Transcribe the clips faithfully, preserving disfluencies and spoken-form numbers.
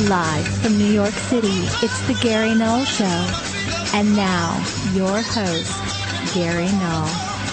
Live from New York City, it's the Gary Null Show. And now, your host, Gary Null.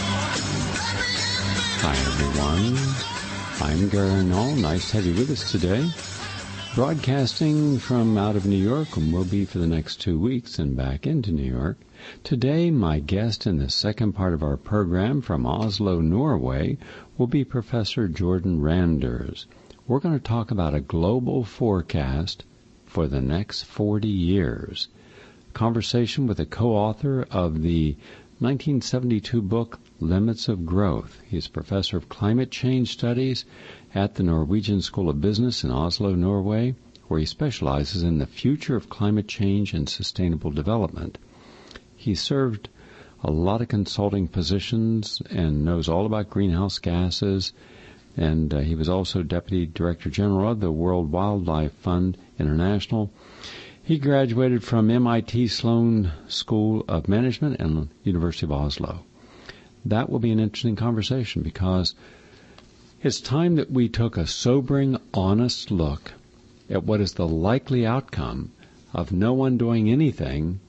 Hi, everyone. I'm Gary Null. Nice to have you with us today. Broadcasting from out of New York, and will be for the next two weeks, and back into New York. Today, my guest in the second part of our program from Oslo, Norway, will be Professor Jordan Randers. We're going to talk about a global forecast for the next forty years. Conversation with a co-author of the nineteen seventy-two book, Limits of Growth. He's professor of climate change studies at the Norwegian School of Business in Oslo, Norway, where he specializes in the future of climate change and sustainable development. He served a lot of consulting positions and knows all about greenhouse gases, and uh, he was also Deputy Director General of the World Wildlife Fund International. He graduated from M I T Sloan School of Management and University of Oslo. That will be an interesting conversation because it's time that we took a sobering, honest look at what is the likely outcome of no one doing anything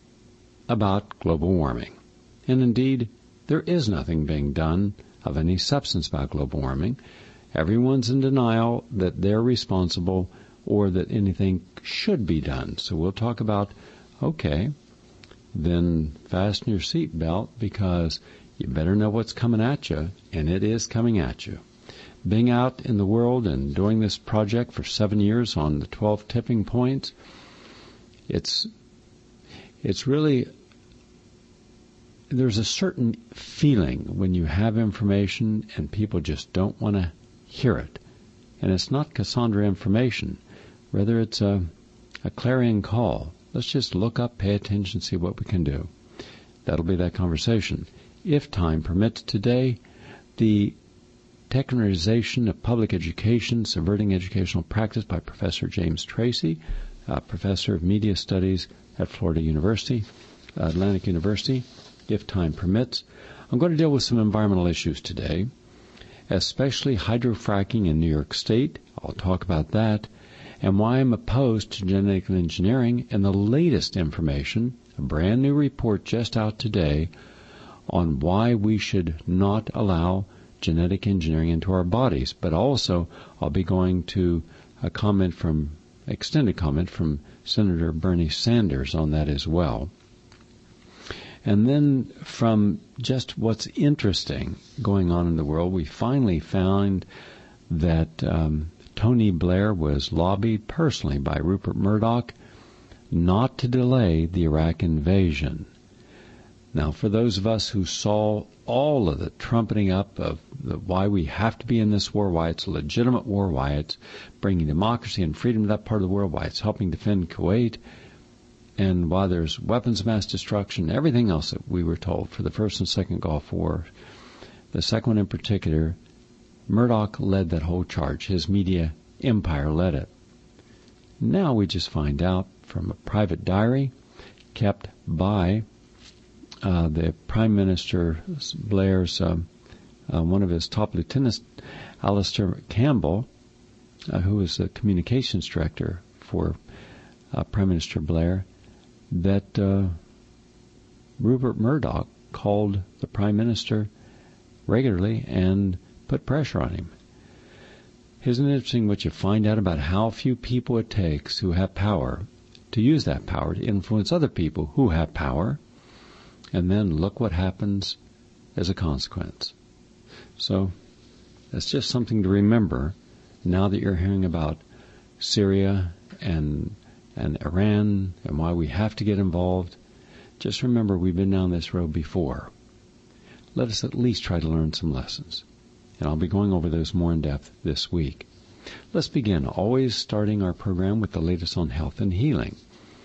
about global warming. And indeed, there is nothing being done of any substance about global warming. Everyone's in denial that they're responsible or that anything should be done. So we'll talk about, okay, then fasten your seatbelt because you better know what's coming at you, and it is coming at you. Being out in the world and doing this project for seven years on the twelve tipping points, it's it's really, there's a certain feeling when you have information and people just don't want to hear it. And it's not Cassandra information. Rather, it's a, a clarion call. Let's just look up, pay attention, see what we can do. That'll be that conversation. If time permits today, the Technocratization of Public Education, Subverting Educational Practice by Professor James Tracy, uh, Professor of Media Studies at Florida University, uh, Atlantic University. If time permits, I'm going to deal with some environmental issues today, especially hydrofracking in New York State. I'll talk about that, and why I'm opposed to genetic engineering, and the latest information, a brand new report just out today, on why we should not allow genetic engineering into our bodies. But also, I'll be going to a comment from, extended comment from Senator Bernie Sanders on that as well. And then from just what's interesting going on in the world, we finally found that um, Tony Blair was lobbied personally by Rupert Murdoch not to delay the Iraq invasion. Now, for those of us who saw all of the trumpeting up of the, why we have to be in this war, why it's a legitimate war, why it's bringing democracy and freedom to that part of the world, why it's helping defend Kuwait, and why there's weapons of mass destruction, everything else that we were told for the First and Second Gulf War, the second one in particular, Murdoch led that whole charge. His media empire led it. Now we just find out from a private diary kept by uh, the Prime Minister Blair's, uh, uh, one of his top lieutenants, Alistair Campbell, uh, who was the communications director for uh, Prime Minister Blair, that uh, Rupert Murdoch called the Prime Minister regularly and put pressure on him. Isn't it interesting what you find out about how few people it takes who have power to use that power to influence other people who have power, and then look what happens as a consequence. So that's just something to remember now that you're hearing about Syria and and Iran, and why we have to get involved. Just remember, we've been down this road before. Let us at least try to learn some lessons. And I'll be going over those more in depth this week. Let's begin, always starting our program with the latest on health and healing.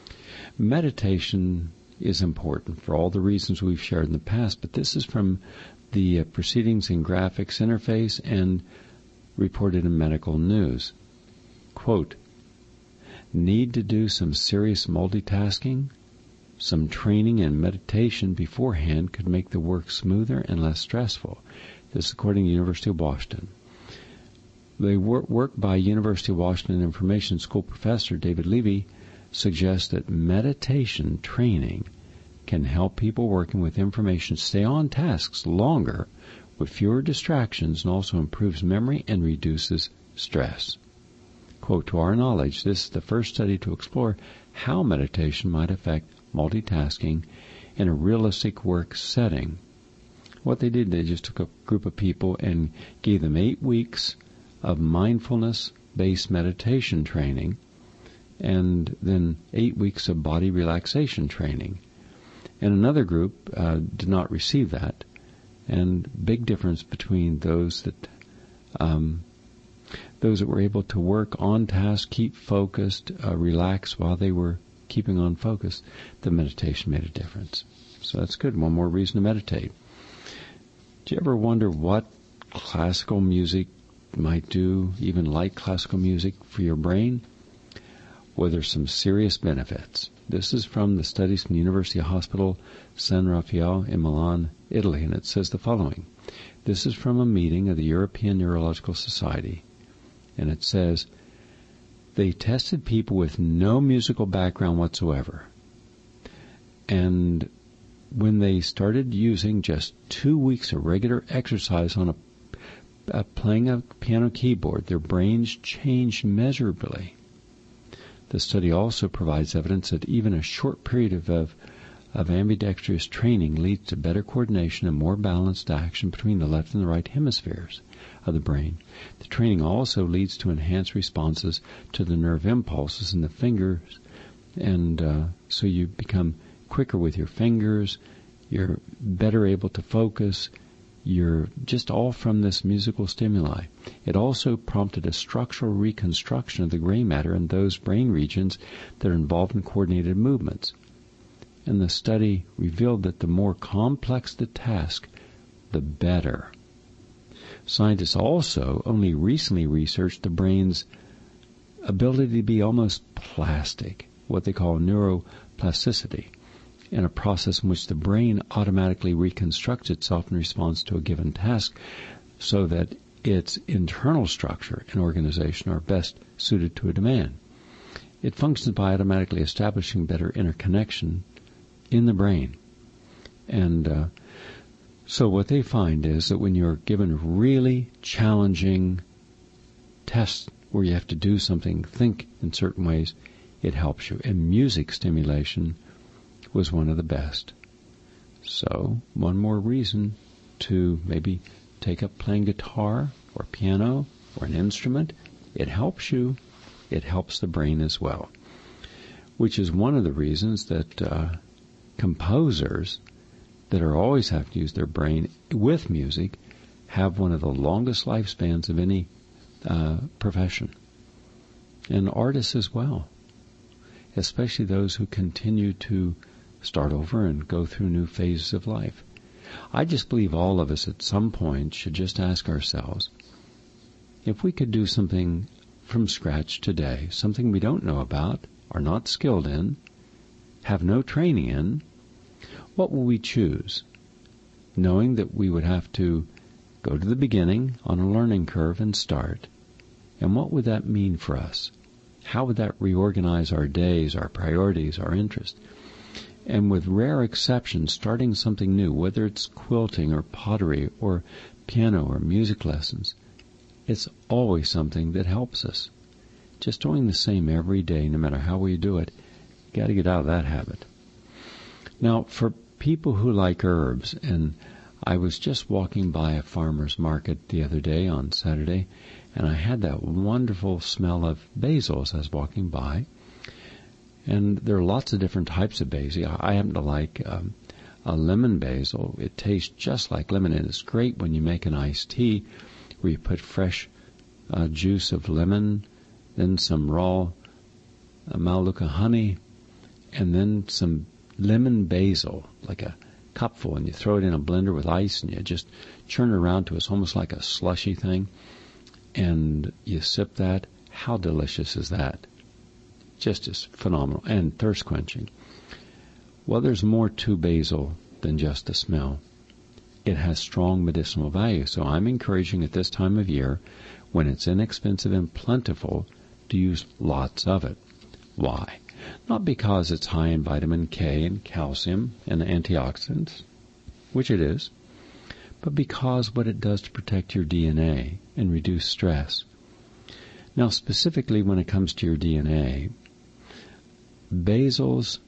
Meditation is important for all the reasons we've shared in the past, but this is from the uh, Proceedings in Graphics interface and reported in Medical News. Quote, need to do some serious multitasking? Some training and meditation beforehand could make the work smoother and less stressful. This is according to the University of Washington. The wor- work by University of Washington Information School professor David Levy suggests that meditation training can help people working with information stay on tasks longer with fewer distractions, and also improves memory and reduces stress. Quote, to our knowledge, this is the first study to explore how meditation might affect multitasking in a realistic work setting. What they did, they just took a group of people and gave them eight weeks of mindfulness-based meditation training and then eight weeks of body relaxation training. And another group uh, did not receive that. And big difference between those that um, those that were able to work on task, keep focused, uh, relax while they were keeping on focus. The meditation made a difference. So that's good. One more reason to meditate. Do you ever wonder what classical music might do, even light classical music, for your brain? Well, there's some serious benefits. This is from the studies from the University Hospital San Raffaele in Milan, Italy, and it says the following. This is from a meeting of the European Neurological Society, and it says, they tested people with no musical background whatsoever, and when they started using just two weeks of regular exercise on a, a playing a piano keyboard, their brains changed measurably. The study also provides evidence that even a short period of, of, of ambidextrous training leads to better coordination and more balanced action between the left and the right hemispheres of the brain. The training also leads to enhanced responses to the nerve impulses in the fingers, and uh, so you become quicker with your fingers, you're better able to focus, you're just all from this musical stimuli. It also prompted a structural reconstruction of the gray matter in those brain regions that are involved in coordinated movements. And the study revealed that the more complex the task, the better. Scientists also only recently researched the brain's ability to be almost plastic, what they call neuroplasticity, in a process in which the brain automatically reconstructs itself in response to a given task so that its internal structure and organization are best suited to a demand. It functions by automatically establishing better interconnection in the brain. And uh, so what they find is that when you're given really challenging tests where you have to do something, think in certain ways, it helps you. And music stimulation was one of the best. So, one more reason to maybe take up playing guitar or piano or an instrument. It helps you. It helps the brain as well. Which is one of the reasons that uh, composers that are always have to use their brain with music have one of the longest lifespans of any uh, profession. And artists as well. Especially those who continue to start over and go through new phases of life. I just believe all of us at some point should just ask ourselves, if we could do something from scratch today, something we don't know about, are not skilled in, have no training in, what will we choose? Knowing that we would have to go to the beginning on a learning curve and start. And what would that mean for us? How would that reorganize our days, our priorities, our interests? And with rare exceptions, starting something new, whether it's quilting or pottery or piano or music lessons, it's always something that helps us. Just doing the same every day, no matter how we do it, you got to get out of that habit. Now, for people who like herbs, and I was just walking by a farmer's market the other day on Saturday, and I had that wonderful smell of basil as I was walking by. And there are lots of different types of basil. I happen to like um, a lemon basil. It tastes just like lemon, and it's great when you make an iced tea where you put fresh uh, juice of lemon, then some raw uh, Manuka honey, and then some lemon basil, like a cupful, and you throw it in a blender with ice, and you just churn it around to it's almost like a slushy thing, and you sip that. How delicious is that? Just as phenomenal and thirst-quenching. Well, there's more to basil than just the smell. it has strong medicinal value. So I'm encouraging at this time of year, when it's inexpensive and plentiful, to use lots of it. Why? Not because it's high in vitamin K and calcium and antioxidants, which it is, but because what it does to protect your D N A and reduce stress. Now, specifically when it comes to your D N A, basil's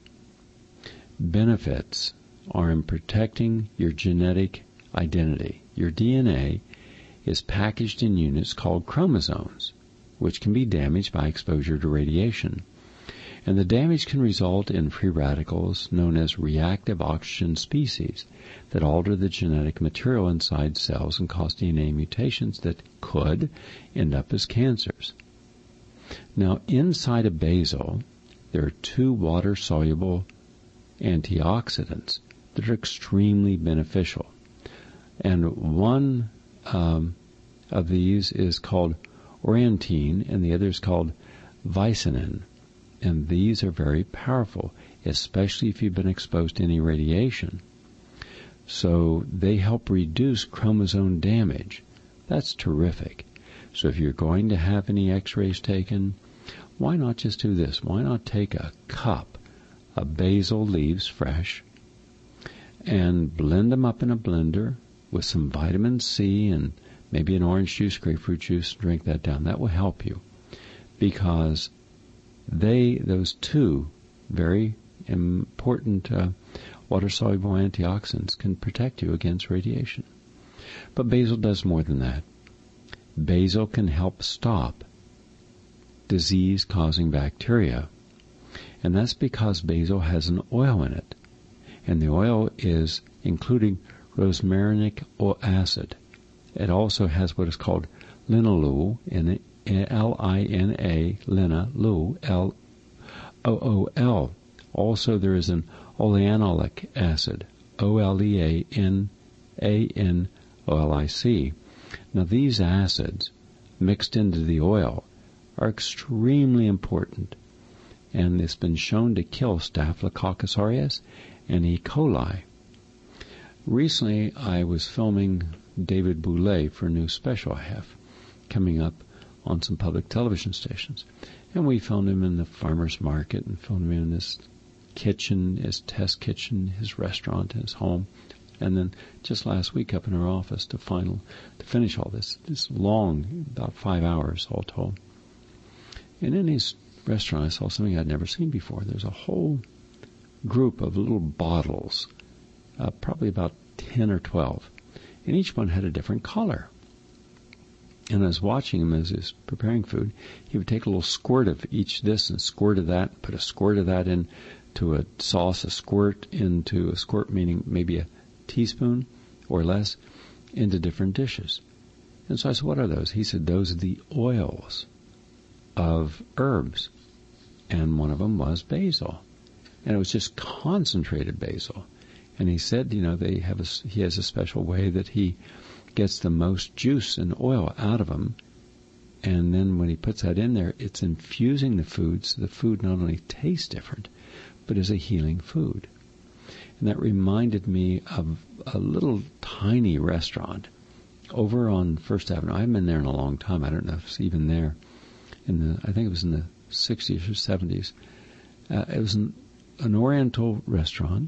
benefits are in protecting your genetic identity. Your D N A is packaged in units called chromosomes, which can be damaged by exposure to radiation. And the damage can result in free radicals known as reactive oxygen species that alter the genetic material inside cells and cause D N A mutations that could end up as cancers. Now, inside of basil, there are two water-soluble antioxidants that are extremely beneficial. And one um, of these is called orientin, and the other is called vicinin. And these are very powerful, especially if you've been exposed to any radiation. So they help reduce chromosome damage. That's terrific. So if you're going to have any x-rays taken, why not just do this? Why not take a cup of basil leaves fresh and blend them up in a blender with some vitamin C and maybe an orange juice, grapefruit juice, drink that down. That will help you, because they, those two very important uh, water-soluble antioxidants can protect you against radiation. But basil does more than that. Basil can help stop disease-causing bacteria, and that's because basil has an oil in it, and the oil is including rosmarinic acid. It also has what is called linalool, L I N A, linalool, L O O L. Also, there is an oleanolic acid, O L E A N A N O L I C. Now, these acids mixed into the oil are extremely important, and it's been shown to kill Staphylococcus aureus and E. coli. Recently, I was filming David Boulay for a new special I have coming up on some public television stations. And we filmed him in the farmer's market and filmed him in his kitchen, his test kitchen, his restaurant, his home. And then just last week up in our office to final to finish all this. This long, about five hours all told. And in his restaurant I saw something I'd never seen before. There's a whole group of little bottles, uh, probably about ten or twelve. And each one had a different color. And I was watching him as he was preparing food. He would take a little squirt of each this and squirt of that, put a squirt of that into a sauce, a squirt into a squirt, meaning maybe a teaspoon or less, into different dishes. And so I said, what are those? He said, those are the oils of herbs. And one of them was basil. And it was just concentrated basil. And he said, you know, they have a, he has a special way that he gets the most juice and oil out of them. And then when he puts that in there, it's infusing the food so the food not only tastes different, but is a healing food. And that reminded me of a little tiny restaurant over on First Avenue. I haven't been there in a long time. I don't know if it's even there. In the, I think it was in the sixties or seventies. Uh, it was an, an Oriental restaurant,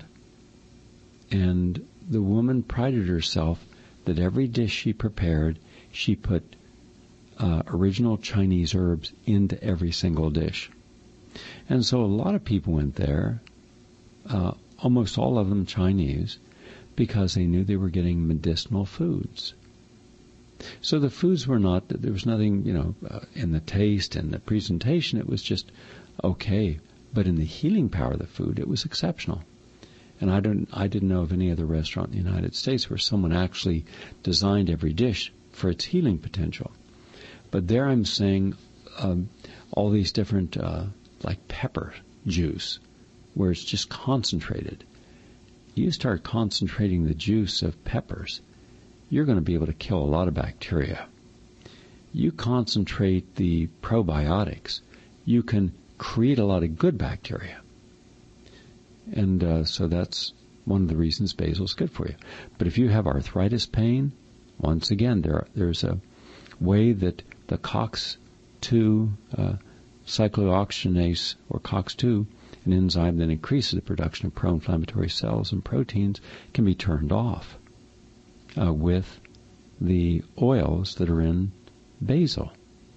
and the woman prided herself that every dish she prepared, she put uh, original Chinese herbs into every single dish. And so a lot of people went there, uh, almost all of them Chinese, because they knew they were getting medicinal foods. So the foods were not, there was nothing, you know, uh, in the taste and the presentation, it was just okay. But in the healing power of the food, it was exceptional. And I don't, I didn't know of any other restaurant in the United States where someone actually designed every dish for its healing potential. But there I'm saying um, all these different, uh, like pepper juice, where it's just concentrated. You start concentrating the juice of peppers, you're going to be able to kill a lot of bacteria. You concentrate the probiotics, you can create a lot of good bacteria. And uh, so that's one of the reasons basil is good for you. But if you have arthritis pain, once again, there there's a way that the C O X two uh, cyclooxygenase, or C O X two, an enzyme that increases the production of pro-inflammatory cells and proteins, can be turned off uh, with the oils that are in basil.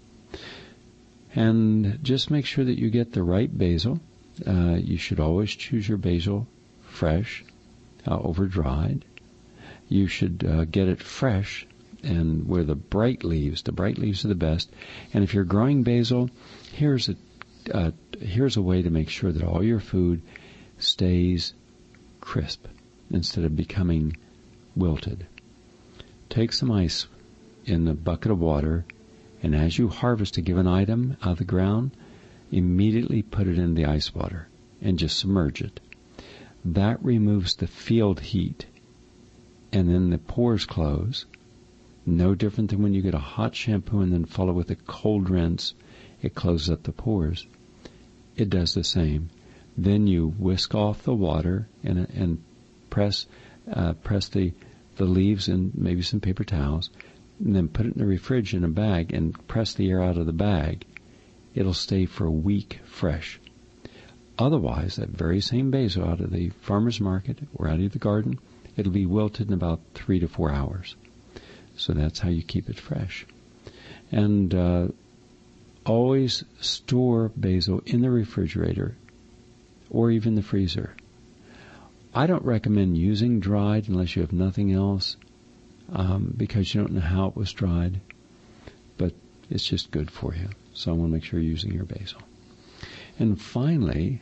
And just make sure that you get the right basil. Uh, you should always choose your basil fresh, uh, over dried. You should uh, get it fresh and where the bright leaves, the bright leaves are the best. And if you're growing basil, here's a uh, here's a way to make sure that all your food stays crisp instead of becoming wilted. Take some ice in a bucket of water, and as you harvest a given item out of the ground, immediately put it in the ice water and just submerge it. That removes the field heat, and then the pores close. No different than when you get a hot shampoo and then follow with a cold rinse. It closes up the pores. It does the same. Then you whisk off the water and and press uh, press the the leaves in maybe some paper towels, and then put it in the refrigerator in a bag and press the air out of the bag. It'll stay for a week fresh. Otherwise, that very same basil out of the farmer's market or out of the garden, it'll be wilted in about three to four hours. So that's how you keep it fresh. And uh, always store basil in the refrigerator or even the freezer. I don't recommend using dried unless you have nothing else, um, because you don't know how it was dried, but it's just good for you. So I want to make sure you're using your basil. And finally,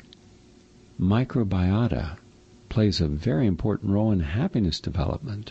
microbiota plays a very important role in happiness development.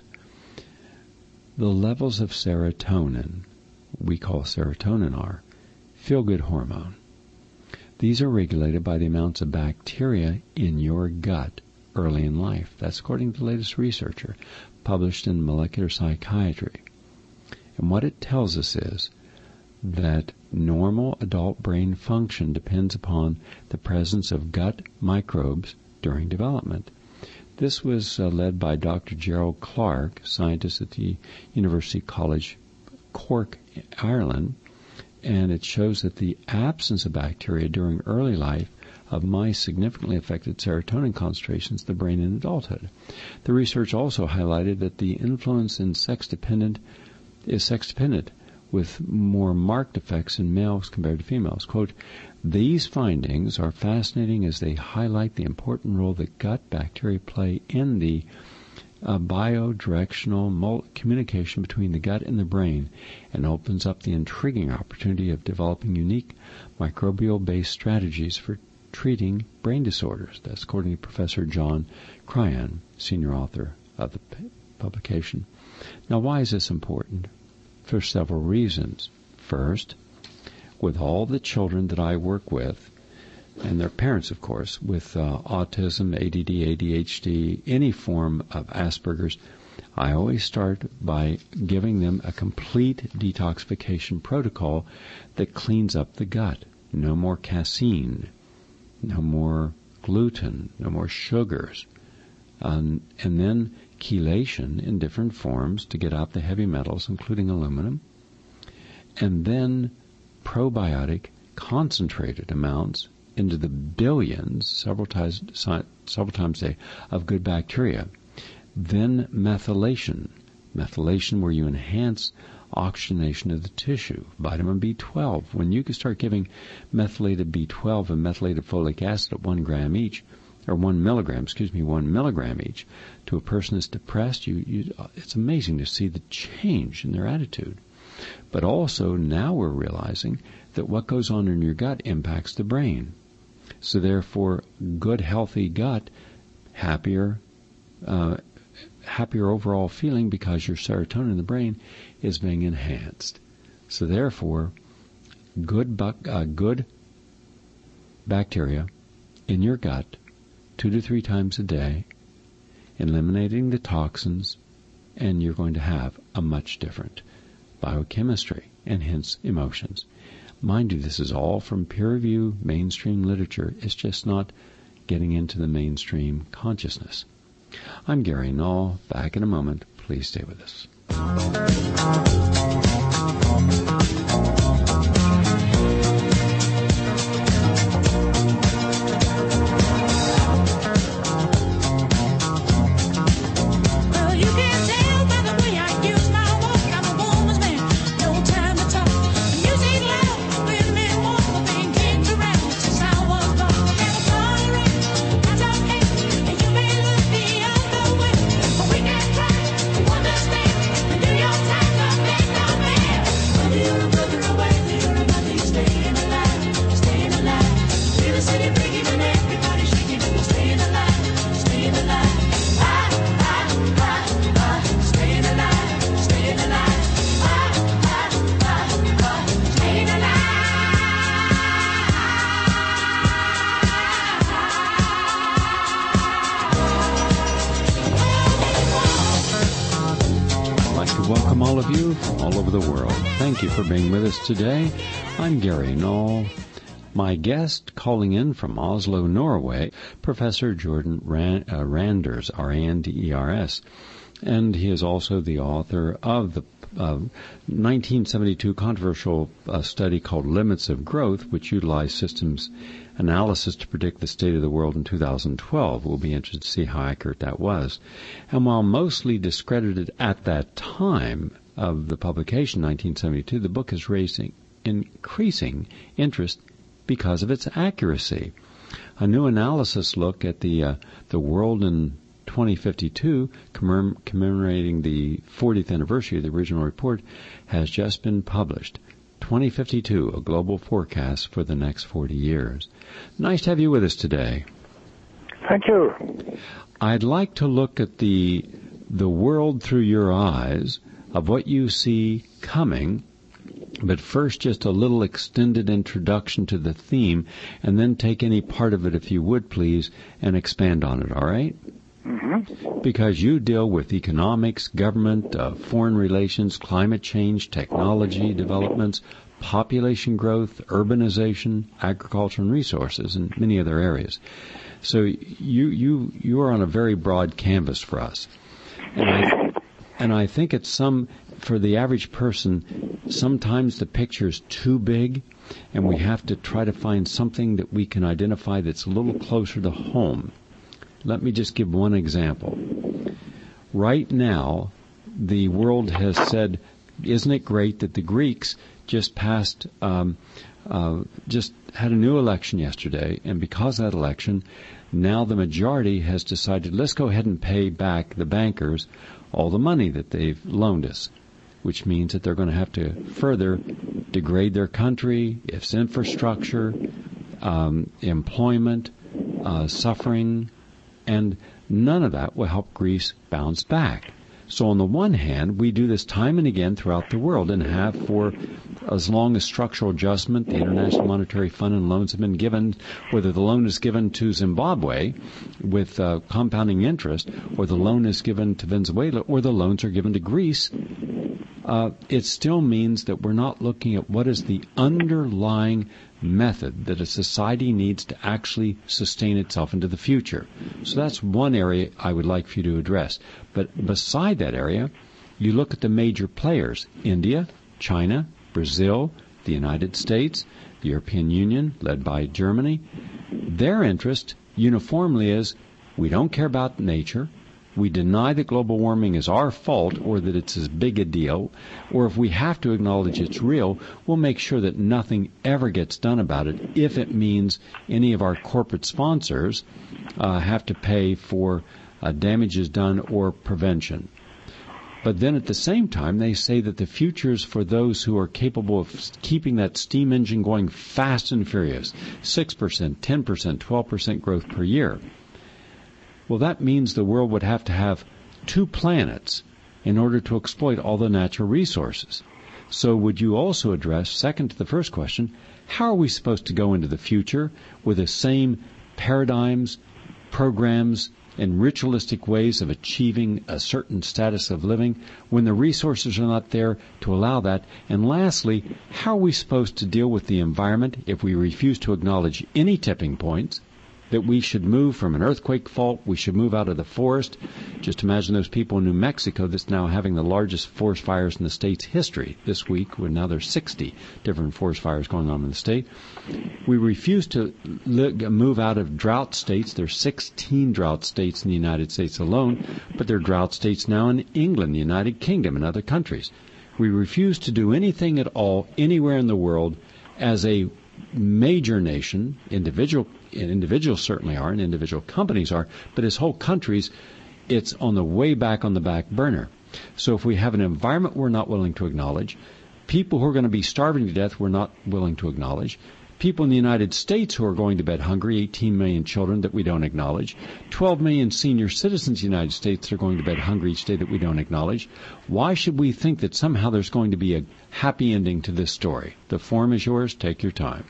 The levels of serotonin, we call serotonin our feel-good hormone. These are regulated by the amounts of bacteria in your gut early in life. That's according to the latest researcher published in Molecular Psychiatry. And what it tells us is that normal adult brain function depends upon the presence of gut microbes during development. This was uh, led by Doctor Gerald Clark, scientist at the University College Cork, Ireland, and it shows that the absence of bacteria during early life of mice significantly affected serotonin concentrations in the brain in adulthood. The research also highlighted that the influence in sex-dependent is sex-dependent, with more marked effects in males compared to females. Quote, these findings are fascinating as they highlight the important role that gut bacteria play in the uh, biodirectional mul- communication between the gut and the brain, and opens up the intriguing opportunity of developing unique microbial-based strategies for treating brain disorders. That's according to Professor John Cryan, senior author of the p- publication. Now, why is this important? For several reasons. First, with all the children that I work with, and their parents, of course, with uh, autism, A D D, A D H D, any form of Asperger's, I always start by giving them a complete detoxification protocol that cleans up the gut. No more casein, no more gluten, no more sugars, um, and then chelation in different forms to get out the heavy metals, including aluminum, and then probiotic concentrated amounts into the billions, several times, several times a day, of good bacteria. Then methylation, methylation where you enhance oxygenation of the tissue. Vitamin B twelve, when you can start giving methylated B twelve and methylated folic acid at one gram each, or one milligram, excuse me, one milligram each, to a person that's depressed, you, you, it's amazing to see the change in their attitude. But also, now we're realizing that what goes on in your gut impacts the brain. So therefore, good, healthy gut, happier, uh, happier overall feeling because your serotonin in the brain is being enhanced. So therefore, good, bu- uh, good bacteria in your gut two to three times a day, eliminating the toxins, and you're going to have a much different biochemistry and hence emotions. Mind you, this is all from peer-reviewed mainstream literature. It's just not getting into the mainstream consciousness. I'm Gary Null. Back in a moment. Please stay with us. Thank you for being with us today. I'm Gary Null. My guest calling in from Oslo, Norway, Professor Jordan Rand, uh, Randers, R A N D E R S. And he is also the author of the uh, nineteen seventy-two controversial uh, study called Limits of Growth, which utilized systems analysis to predict the state of the world in two thousand twelve. We'll be interested to see how accurate that was. And while mostly discredited at that time of the publication, nineteen seventy-two, the book is raising increasing interest because of its accuracy. A new analysis look at the uh, the world in twenty fifty-two, commem- commemorating the fortieth anniversary of the original report, has just been published. twenty fifty-two, a global forecast for the next forty years. Nice to have you with us today. Thank you. I'd like to look at the the world through your eyes of what you see coming, but first just a little extended introduction to the theme, and then take any part of it, if you would please, and expand on it, all right? Mm-hmm. Because you deal with economics, government, uh, foreign relations, climate change, technology developments, population growth, urbanization, agriculture and resources, and many other areas. So you you you are on a very broad canvas for us. And I, and I think it's some, for the average person, sometimes the picture is too big, and we have to try to find something that we can identify that's a little closer to home. Let me just give one example. Right now, the world has said, isn't it great that the Greeks just passed, um, uh, just had a new election yesterday, and because of that election, now the majority has decided, let's go ahead and pay back the bankers all the money that they've loaned us, which means that they're going to have to further degrade their country, its infrastructure, um, employment, uh, suffering, and none of that will help Greece bounce back. So on the one hand, we do this time and again throughout the world and have for as long as structural adjustment, the International Monetary Fund and loans have been given, whether the loan is given to Zimbabwe with uh, compounding interest, or the loan is given to Venezuela, or the loans are given to Greece, uh, it still means that we're not looking at what is the underlying method that a society needs to actually sustain itself into the future. So that's one area I would like for you to address. But beside that area, you look at the major players, India, China, Brazil, the United States, the European Union, led by Germany. Their interest uniformly is, we don't care about nature, we deny that global warming is our fault or that it's as big a deal, or if we have to acknowledge it's real, we'll make sure that nothing ever gets done about it if it means any of our corporate sponsors uh, have to pay for uh, damages done or prevention. But then at the same time, they say that the future is for those who are capable of keeping that steam engine going fast and furious, six percent, ten percent, twelve percent growth per year. Well, that means the world would have to have two planets in order to exploit all the natural resources. So would you also address, second to the first question, how are we supposed to go into the future with the same paradigms, programs, and ritualistic ways of achieving a certain status of living when the resources are not there to allow that? And lastly, how are we supposed to deal with the environment if we refuse to acknowledge any tipping points, that we should move from an earthquake fault, we should move out of the forest. Just imagine those people in New Mexico that's now having the largest forest fires in the state's history this week, when now there's sixty different forest fires going on in the state. We refuse to move out of drought states. There's sixteen drought states in the United States alone, but there are drought states now in England, the United Kingdom, and other countries. We refuse to do anything at all anywhere in the world as a major nation. Individual and individuals certainly are, and individual companies are, but as whole countries, it's on the way back on the back burner. So if we have an environment we're not willing to acknowledge, people who are going to be starving to death we're not willing to acknowledge, people in the United States who are going to bed hungry, eighteen million children that we don't acknowledge, twelve million senior citizens in the United States that are going to bed hungry each day that we don't acknowledge, why should we think that somehow there's going to be a happy ending to this story? The forum is yours. Take your time.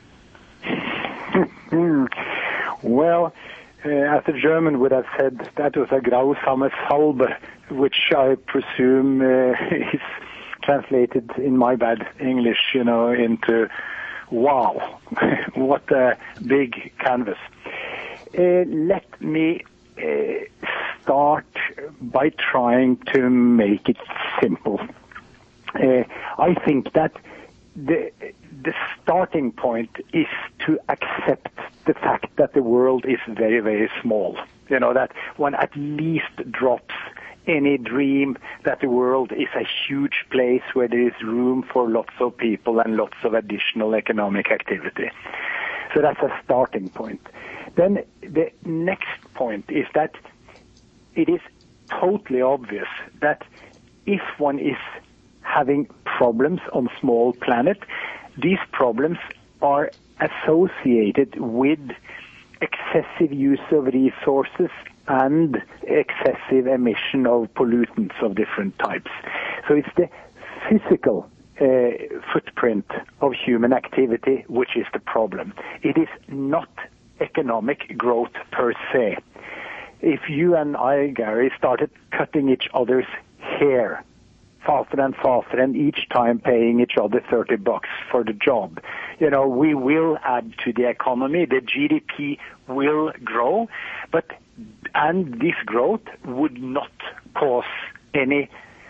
Well, uh, as the German would have said, that was a grausame Salbe, which I presume uh, is translated in my bad English, you know, into wow, what a big canvas. Uh, let me uh, start by trying to make it simple. Uh, I think that the the starting point is to accept the fact that the world is very, very small. You know, that one at least drops any dream that the world is a huge place where there is room for lots of people and lots of additional economic activity. So that's a starting point. Then the next point is that it is totally obvious that if one is having problems on small planet, these problems are associated with excessive use of resources and excessive emission of pollutants of different types. So it's the physical uh, footprint of human activity which is the problem. It is not economic growth per se. If you and I, Gary, started cutting each other's hair faster and faster, and each time paying each other thirty bucks for the job, you know, we will add to the economy. The G D P will grow, but and this growth would not cause any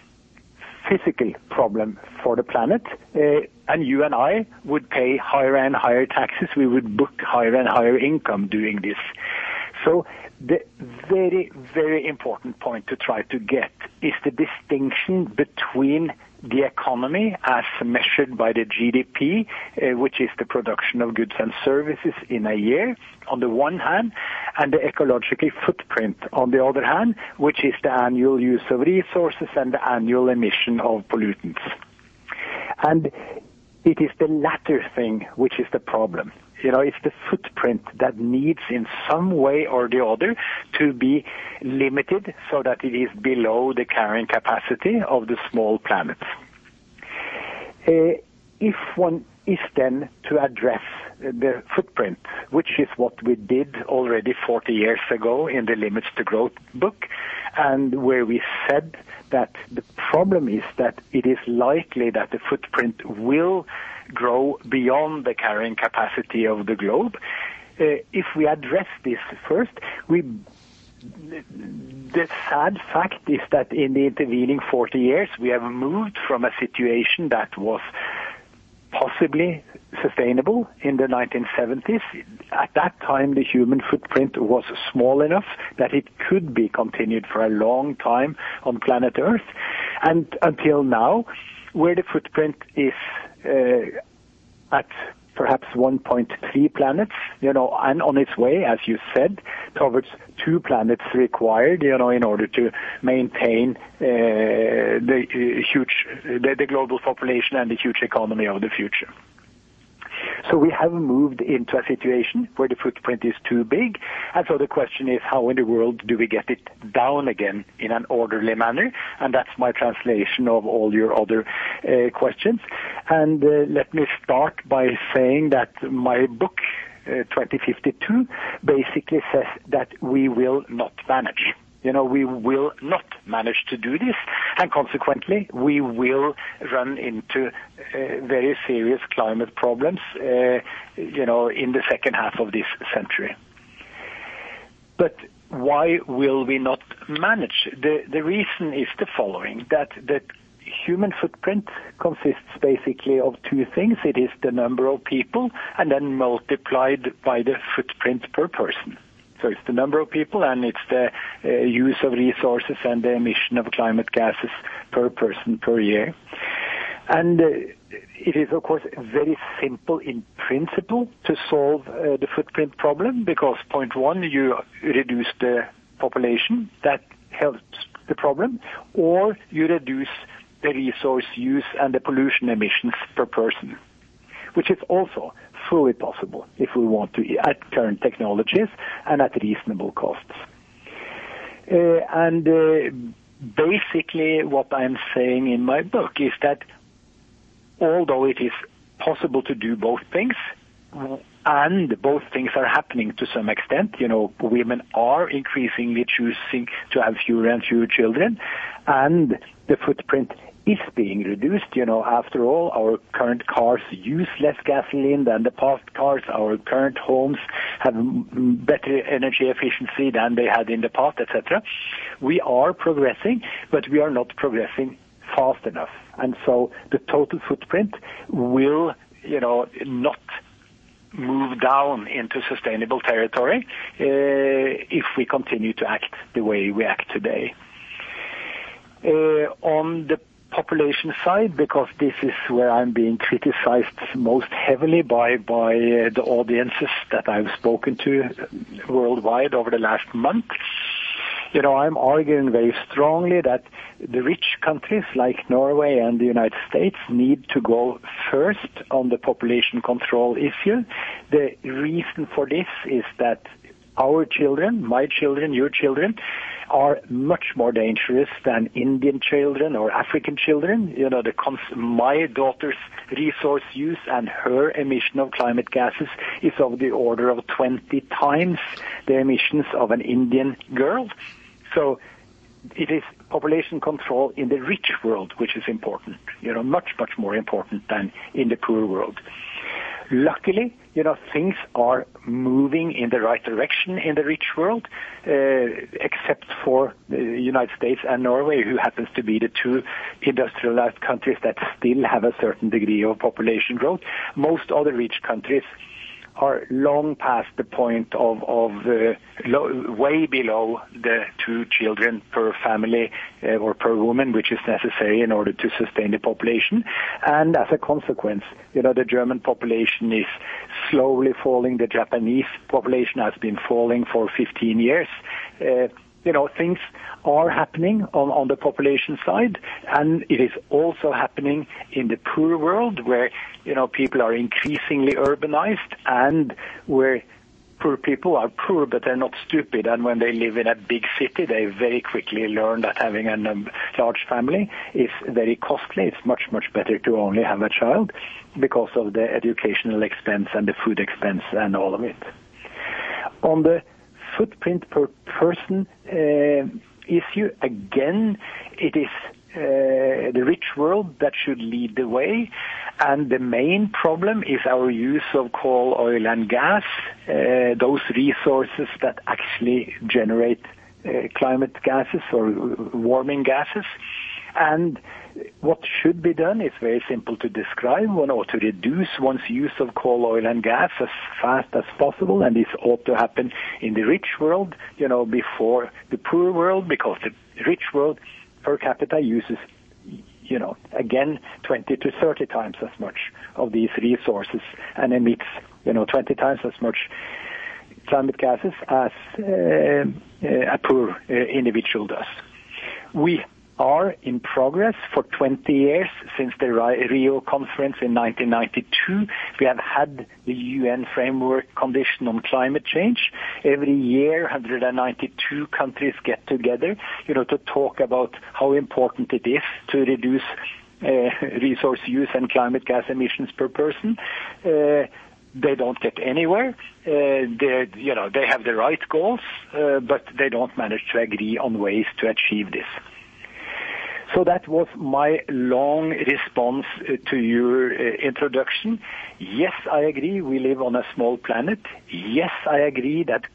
physical problem for the planet, uh, and you and I would pay higher and higher taxes. We would book higher and higher income doing this. So the very, very important point to try to get is the distinction between the economy as measured by the G D P, uh, which is the production of goods and services in a year, on the one hand, and the ecological footprint on the other hand, which is the annual use of resources and the annual emission of pollutants. And it is the latter thing which is the problem. You know, it's the footprint that needs in some way or the other to be limited so that it is below the carrying capacity of the small planet. Uh, if one is then to address the footprint, which is what we did already forty years ago in the Limits to Growth book, and where we said that the problem is that it is likely that the footprint will grow beyond the carrying capacity of the globe. Uh, if we address this first, we the sad fact is that in the intervening forty years, we have moved from a situation that was possibly sustainable in the nineteen seventies. At that time, the human footprint was small enough that it could be continued for a long time on planet Earth, and until now, where the footprint is uh, at perhaps one point three planets, you know, and on its way, as you said, towards two planets required, you know, in order to maintain uh, the uh, huge, the, the global population and the huge economy of the future. So we have moved into a situation where the footprint is too big, and so the question is, how in the world do we get it down again in an orderly manner? And that's my translation of all your other uh, questions. And uh, let me start by saying that my book, uh, twenty fifty-two, basically says that we will not manage. You know, we will not manage to do this, and consequently, we will run into uh, very serious climate problems, uh, you know, in the second half of this century. But why will we not manage? The, the reason is the following, that the human footprint consists basically of two things. It is the number of people and then multiplied by the footprint per person. So it's the number of people and it's the uh, use of resources and the emission of climate gases per person per year. And uh, it is, of course, very simple in principle to solve uh, the footprint problem because, point one, you reduce the population. That helps the problem. Or you reduce the resource use and the pollution emissions per person, which is also fully possible if we want to, at current technologies and at reasonable costs. Uh, and uh, basically what I'm saying in my book is that although it is possible to do both things, and both things are happening to some extent, you know, women are increasingly choosing to have fewer and fewer children, and the footprint is being reduced. You know, after all, our current cars use less gasoline than the past cars. Our current homes have better energy efficiency than they had in the past, et cetera. We are progressing, but we are not progressing fast enough. And so the total footprint will, you know, not move down into sustainable territory uh, if we continue to act the way we act today. Uh, on the population side, because this is where I'm being criticized most heavily by by uh, the audiences that I've spoken to worldwide over the last month, you know, I'm arguing very strongly that the rich countries like Norway and the United States need to go first on the population control issue. The reason for this is that our children, my children, your children, are much more dangerous than Indian children or African children. You know, the cons- my daughter's resource use and her emission of climate gases is of the order of twenty times the emissions of an Indian girl. So it is population control in the rich world which is important, you know, much, much more important than in the poor world. Luckily, you know, things are moving in the right direction in the rich world, uh, except for the United States and Norway, who happens to be the two industrialized countries that still have a certain degree of population growth. Most other rich countries are long past the point of, of uh, low, way below the two children per family uh, or per woman, which is necessary in order to sustain the population. And as a consequence, you know, the German population is slowly falling. The Japanese population has been falling for fifteen years. Uh, you know, things are happening on, on the population side, and it is also happening in the poor world where, you know, people are increasingly urbanized and where poor people are poor, but they're not stupid. And when they live in a big city, they very quickly learn that having a um, large family is very costly. It's much, much better to only have a child because of the educational expense and the food expense and all of it. On the footprint per person uh, issue, again, it is uh, the rich world that should lead the way. And the main problem is our use of coal, oil, and gas, uh, those resources that actually generate uh, climate gases or warming gases. And what should be done is very simple to describe. One ought to reduce one's use of coal, oil, and gas as fast as possible, and this ought to happen in the rich world, you know, before the poor world, because the rich world per capita uses, you know, again, twenty to thirty times as much of these resources and emits, you know, twenty times as much climate gases as uh, a poor uh, individual does. We are in progress for twenty years since the Rio conference in nineteen ninety-two. We have had the U N framework condition on climate change. Every year, one hundred ninety-two countries get together, you know, to talk about how important it is to reduce uh, resource use and climate gas emissions per person. Uh, They don't get anywhere. Uh, they, you know, they have the right goals, uh, but they don't manage to agree on ways to achieve this. So that was my long response uh, to your uh, introduction. Yes, I agree we live on a small planet. Yes, I agree that con-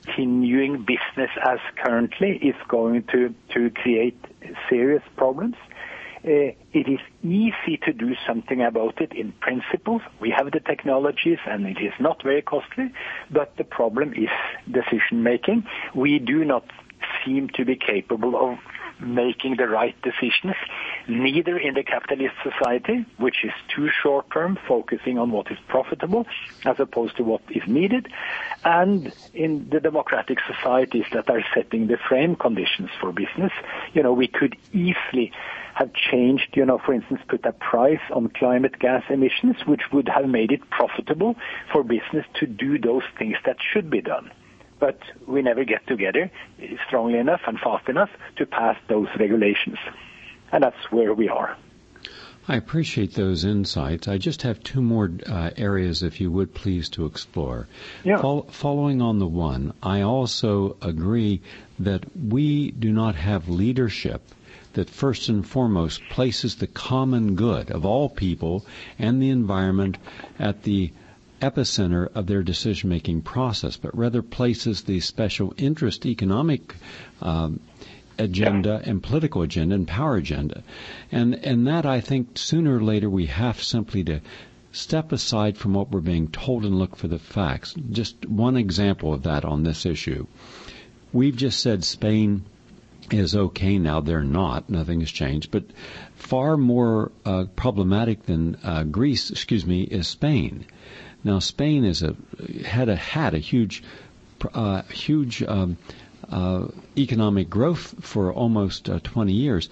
continuing business as currently is going to, to create serious problems. Uh, it is easy to do something about it in principle. We have the technologies and it is not very costly, but the problem is decision making. We do not seem to be capable of making the right decisions, neither in the capitalist society, which is too short-term, focusing on what is profitable as opposed to what is needed, and in the democratic societies that are setting the frame conditions for business. You know, we could easily have changed, you know, for instance, put a price on climate gas emissions, which would have made it profitable for business to do those things that should be done. But we never get together strongly enough and fast enough to pass those regulations. And that's where we are. I appreciate those insights. I just have two more uh, areas, if you would please, to explore. Yeah. Fol- following on the one, I also agree that we do not have leadership that first and foremost places the common good of all people and the environment at the epicenter of their decision-making process, but rather places the special interest economic um, agenda and political agenda and power agenda. And and that, I think, sooner or later we have simply to step aside from what we're being told and look for the facts. Just one example of that on this issue. We've just said Spain is okay now. They're not. Nothing has changed. But far more uh, problematic than uh, Greece, excuse me, is Spain. Now, Spain is a had a had a huge, uh, huge um, uh, economic growth for almost uh, twenty years.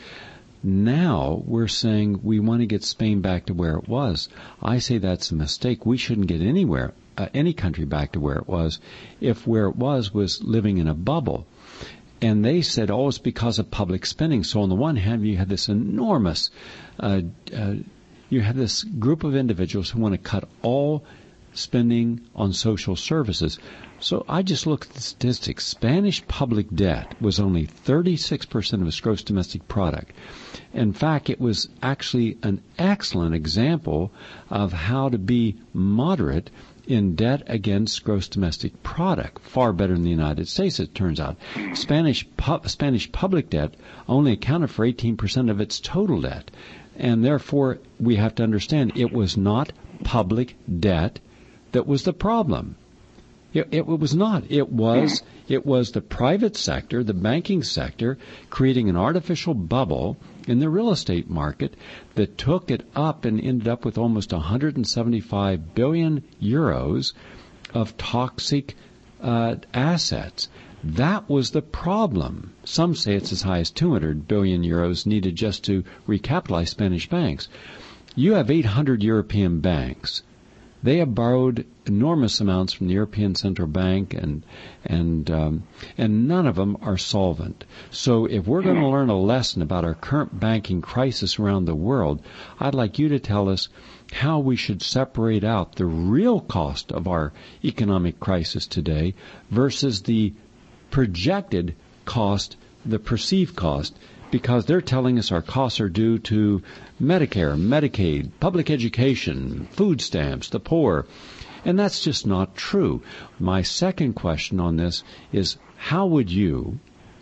Now we're saying we want to get Spain back to where it was. I say that's a mistake. We shouldn't get anywhere, uh, any country back to where it was, if where it was was living in a bubble. And they said, oh, it's because of public spending. So on the one hand, you had this enormous, uh, uh, you have this group of individuals who want to cut all spending on social services. So I just looked at the statistics. Spanish public debt was only thirty-six percent of its gross domestic product. In fact, it was actually an excellent example of how to be moderate in debt against gross domestic product. Far better than the United States, it turns out. Spanish pu- Spanish public debt only accounted for eighteen percent of its total debt. And therefore, we have to understand it was not public debt that was the problem. It, it was not. It was it was the private sector, the banking sector, creating an artificial bubble in the real estate market that took it up and ended up with almost one hundred seventy-five billion euros of toxic uh, assets. That was the problem. Some say it's as high as two hundred billion euros needed just to recapitalize Spanish banks. You have eight hundred European banks. They have borrowed enormous amounts from the European Central Bank, and and um, and none of them are solvent. So if we're going to learn a lesson about our current banking crisis around the world, I'd like you to tell us how we should separate out the real cost of our economic crisis today versus the projected cost, the perceived cost, because they're telling us our costs are due to Medicare, Medicaid, public education, food stamps, the poor. And that's just not true. My second question on this is, how would you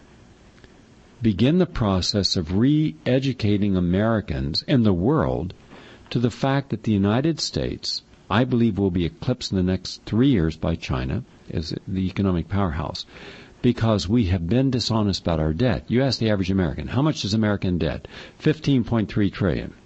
begin the process of re-educating Americans and the world to the fact that the United States, I believe, will be eclipsed in the next three years by China as the economic powerhouse, because we have been dishonest about our debt. You ask the average American, how much is American debt? fifteen point three trillion dollars.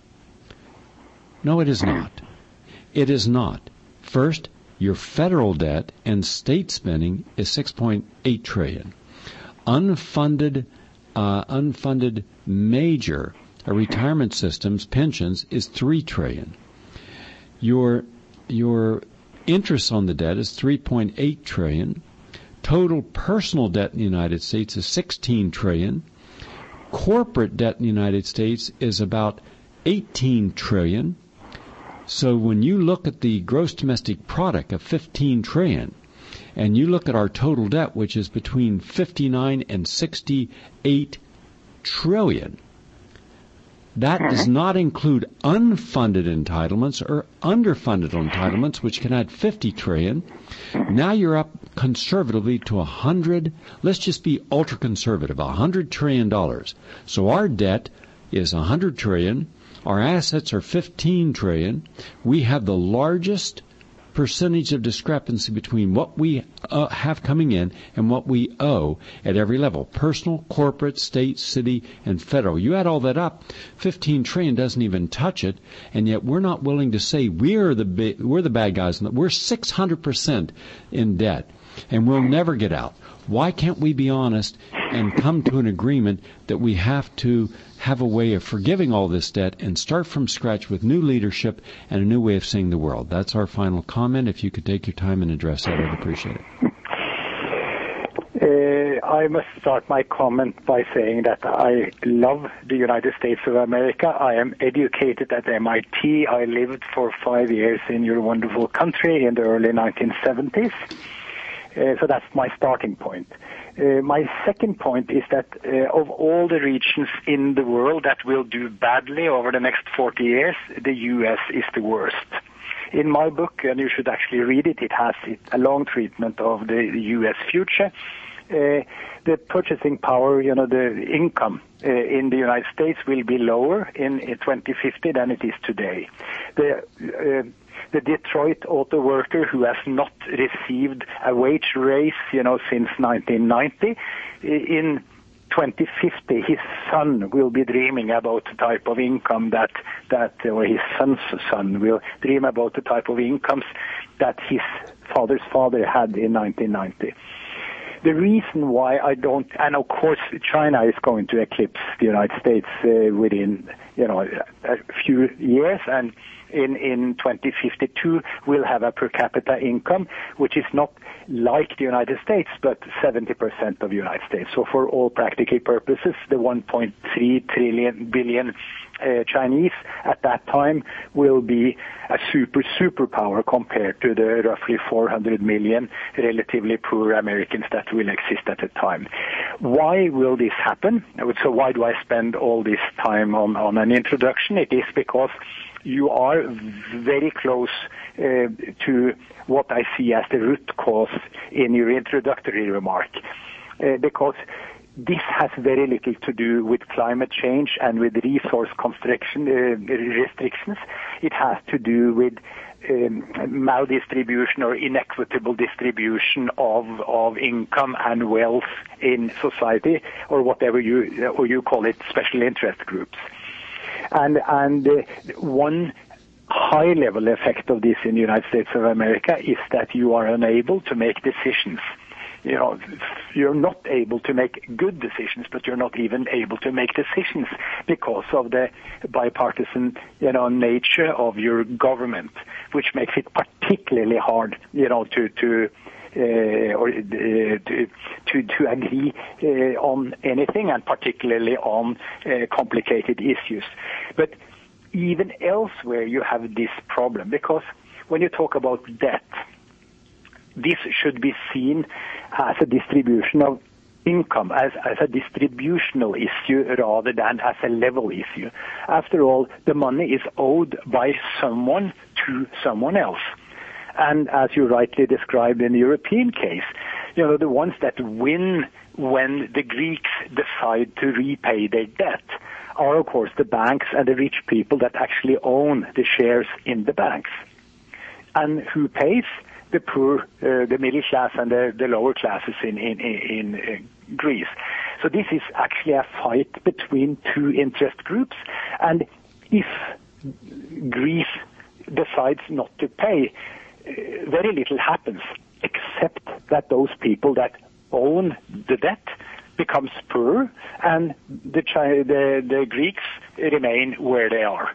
No, it is not. It is not. First, your federal debt and state spending is six point eight trillion dollars. Unfunded, uh, unfunded major uh, retirement systems, pensions, is three trillion dollars. Your, your interest on the debt is three point eight trillion dollars. Total personal debt in the United States is sixteen trillion dollars. Corporate debt in the United States is about eighteen trillion dollars. So when you look at the gross domestic product of fifteen trillion dollars, and you look at our total debt, which is between fifty-nine and sixty-eight trillion dollars, That mm-hmm. does not include unfunded entitlements or underfunded entitlements, which can add fifty trillion dollars. Now you're up conservatively to one hundred, let's just be ultra conservative, one hundred trillion dollars. So our debt is one hundred trillion dollars. Our assets are fifteen trillion dollars. We have the largest percentage of discrepancy between what we uh, have coming in and what we owe at every level, personal, corporate, state, city, and federal. You add all that up, fifteen trillion dollars doesn't even touch it, and yet we're not willing to say we're the bi- we're the bad guys. We're six hundred percent in debt, and we'll never get out. Why can't we be honest and come to an agreement that we have to have a way of forgiving all this debt and start from scratch with new leadership and a new way of seeing the world? That's our final comment. If you could take your time and address that, I'd appreciate it. Uh, I must start my comment by saying that I love the United States of America. I am educated at M I T. I lived for five years in your wonderful country in the early nineteen seventies. Uh, so that's my starting point. Uh, my second point is that uh, of all the regions in the world that will do badly over the next forty years, the U S is the worst. In my book, and you should actually read it, it has a long treatment of the U S future. Uh, the purchasing power, you know, the income uh, in the United States will be lower in, in twenty fifty than it is today. The uh, The Detroit auto worker who has not received a wage raise, you know, since nineteen ninety, in twenty fifty, his son will be dreaming about the type of income that, that, or his son's son will dream about the type of incomes that his father's father had in nineteen ninety. The reason why I don't, and of course China is going to eclipse the United States uh, within, you know, a few years, and in, in twenty fifty-two we'll have a per capita income which is not like the United States, but seventy percent of the United States. So for all practical purposes, the one point three trillion billion uh, Chinese at that time will be a super superpower compared to the roughly four hundred million relatively poor Americans that will exist at the time. Why will this happen? So why do I spend all this time on, on an introduction? It is because you are very close uh, to what I see as the root cause in your introductory remark, uh, because this has very little to do with climate change and with resource constriction, uh, restrictions. It has to do with um, maldistribution or inequitable distribution of, of income and wealth in society, or whatever you, or you call it, special interest groups. And, and uh, one high-level effect of this in the United States of America is that you are unable to make decisions. You know, you're not able to make good decisions, but you're not even able to make decisions because of the bipartisan, you know, nature of your government, which makes it particularly hard, you know, to to uh, or uh, to, to to agree uh, on anything, and particularly on uh, complicated issues. But even elsewhere, you have this problem, because when you talk about debt, this should be seen as a distribution of income, as, as a distributional issue rather than as a level issue. After all, the money is owed by someone to someone else. And as you rightly described in the European case, you know, the ones that win when the Greeks decide to repay their debt are, of course, the banks and the rich people that actually own the shares in the banks. And who pays? The poor, uh, the middle class and the, the lower classes in, in, in uh, Greece. So this is actually a fight between two interest groups. And if Greece decides not to pay, uh, very little happens, except that those people that own the debt becomes poor, and the, the, the Greeks remain where they are.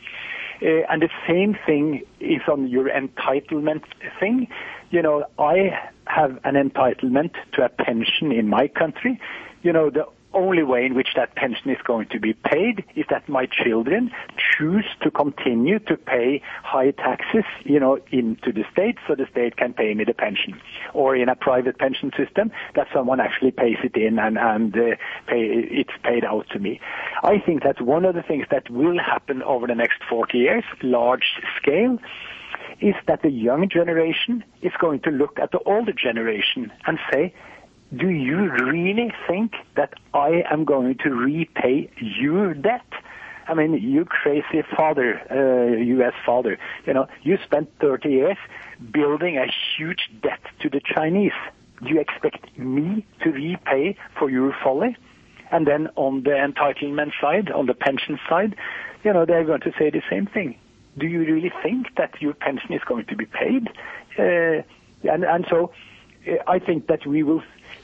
Uh, and the same thing is on your entitlement thing. You know, I have an entitlement to a pension in my country. You know, the only way in which that pension is going to be paid is that my children choose to continue to pay high taxes, you know, into the state so the state can pay me the pension. Or in a private pension system that someone actually pays it in and, and uh, pay, it's paid out to me. I think that's one of the things that will happen over the next forty years, large scale, is that the young generation is going to look at the older generation and say, do you really think that I am going to repay your debt? I mean, you crazy father, uh, U S father, you know, you spent thirty years building a huge debt to the Chinese. Do you expect me to repay for your folly? And then on the entitlement side, on the pension side, you know, they're going to say the same thing. Do you really think that your pension is going to be paid? Uh, and, and so uh, I think that we will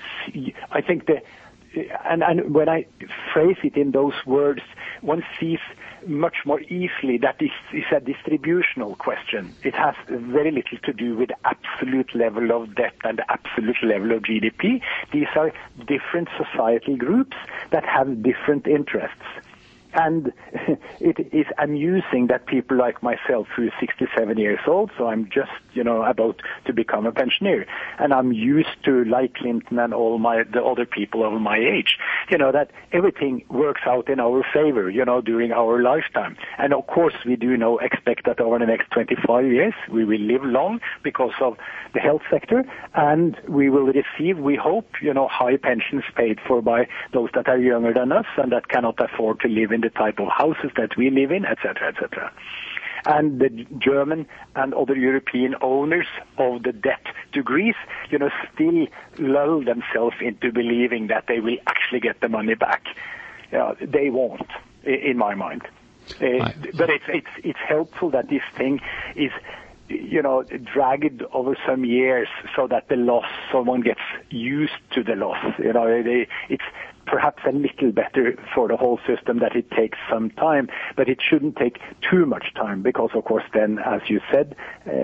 I think that, and, and when I phrase it in those words, one sees much more easily that this is a distributional question. It has very little to do with absolute level of debt and absolute level of G D P. These are different societal groups that have different interests. And it is amusing that people like myself, who is sixty-seven years old, so I'm just, you know, about to become a pensioner, and I'm used to, like Clinton and all my the other people of my age, you know, that everything works out in our favor, you know, during our lifetime. And of course, we do know, expect that over the next twenty-five years, we will live long because of the health sector, and we will receive, we hope, you know, high pensions paid for by those that are younger than us and that cannot afford to live in the type of houses that we live in, et cetera, et cetera. And the German and other European owners of the debt to Greece, you know, still lull themselves into believing that they will actually get the money back. Uh, they won't, in my mind. Uh, but it's it's it's helpful that this thing is, you know, dragged over some years so that the loss, someone gets used to the loss. You know, they, it's perhaps a little better for the whole system that it takes some time, but it shouldn't take too much time because, of course, then, as you said,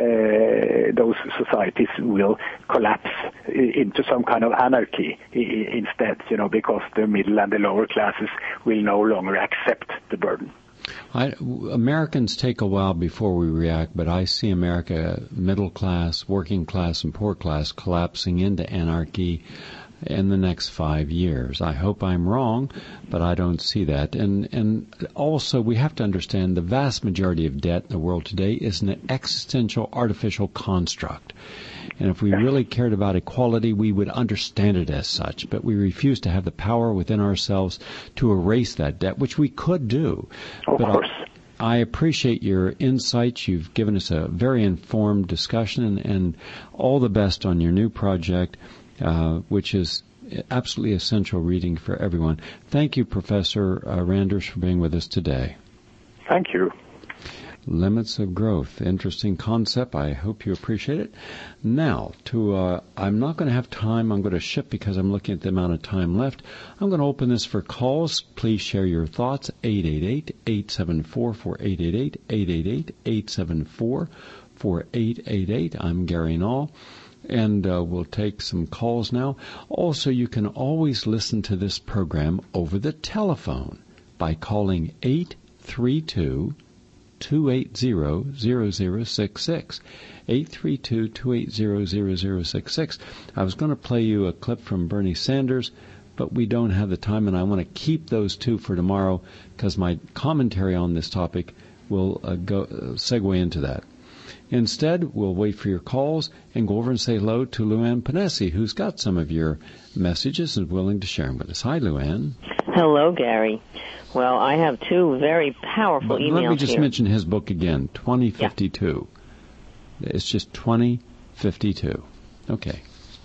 uh, those societies will collapse into some kind of anarchy instead, you know, because the middle and the lower classes will no longer accept the burden. I, Americans take a while before we react, but I see America, middle class, working class, and poor class collapsing into anarchy in the next five years. I hope I'm wrong, but I don't see that. And and also we have to understand the vast majority of debt in the world today is an existential artificial construct. And if we really cared about equality, we would understand it as such. But we refuse to have the power within ourselves to erase that debt, which we could do. Of but course. I, I appreciate your insights. You've given us a very informed discussion, and, and all the best on your new project, uh, which is absolutely essential reading for everyone. Thank you, Professor uh, Randers, for being with us today. Thank you. Limits of growth. Interesting concept. I hope you appreciate it. Now, to uh, I'm not going to have time. I'm going to shift because I'm looking at the amount of time left. I'm going to open this for calls. Please share your thoughts. eight eight eight, eight seven four, four eight eight eight, eight eight eight, eight seven four, four eight eight eight. I'm Gary Null. And uh, we'll take some calls now. Also, you can always listen to this program over the telephone by calling eight three two, two eight zero, zero zero six six. eight three two, two eight zero, zero zero six six. I was going to play you a clip from Bernie Sanders, but we don't have the time, and I want to keep those two for tomorrow because my commentary on this topic will uh, go uh, segue into that. Instead, we'll wait for your calls and go over and say hello to Luann Panesi, who's got some of your messages and is willing to share them with us. Hi, Luann. Hello, Gary. Well, I have two very powerful but emails let me just here. mention his book again, twenty fifty-two. Yeah. It's just twenty fifty-two. Okay.